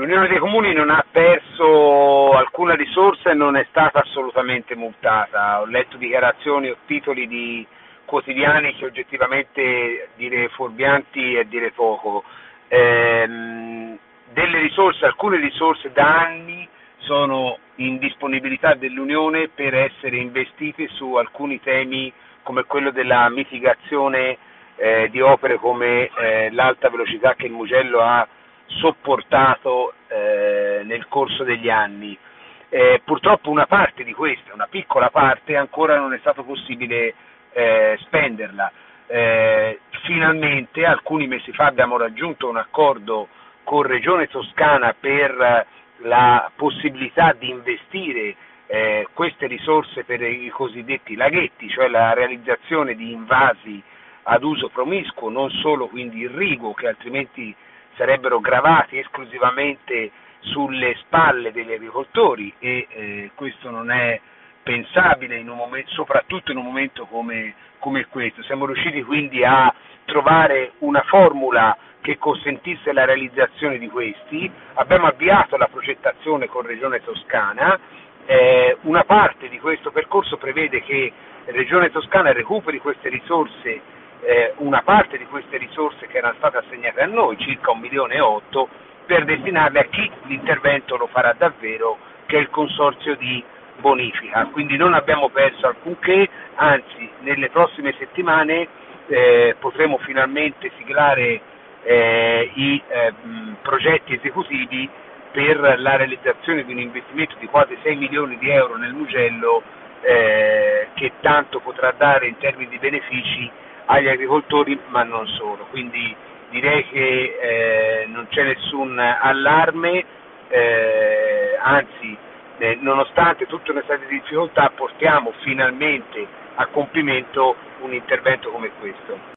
L'Unione dei Comuni non ha perso alcuna risorsa e non è stata assolutamente multata. Ho letto dichiarazioni o titoli di quotidiani che oggettivamente dire fuorvianti è dire poco. Delle risorse, alcune risorse da anni sono in disponibilità dell'Unione per essere investite su alcuni temi come quello della mitigazione di opere come l'alta velocità che il Mugello ha sopportato nel corso degli anni. Purtroppo una parte di questa, una piccola parte, ancora non è stato possibile spenderla. Finalmente, alcuni mesi fa, abbiamo raggiunto un accordo con Regione Toscana per la possibilità di investire queste risorse per i cosiddetti laghetti, cioè la realizzazione di invasi ad uso promiscuo, non solo quindi irriguo, che altrimenti sarebbero gravati esclusivamente sulle spalle degli agricoltori e questo non è pensabile soprattutto in un momento come questo. Siamo riusciti quindi a trovare una formula che consentisse la realizzazione di questi, abbiamo avviato la progettazione con Regione Toscana, una parte di questo percorso prevede che Regione Toscana recuperi queste risorse, una parte di queste risorse che erano state assegnate a noi, circa 1,8 milioni, per destinarle a chi l'intervento lo farà davvero, che è il consorzio di bonifica. Quindi non abbiamo perso alcunché, anzi nelle prossime settimane potremo finalmente siglare i progetti esecutivi per la realizzazione di un investimento di quasi 6 milioni di euro nel Mugello, che tanto potrà dare in termini di benefici agli agricoltori, ma non solo. Quindi direi che non c'è nessun allarme, anzi nonostante tutte le state di difficoltà portiamo finalmente a compimento un intervento come questo.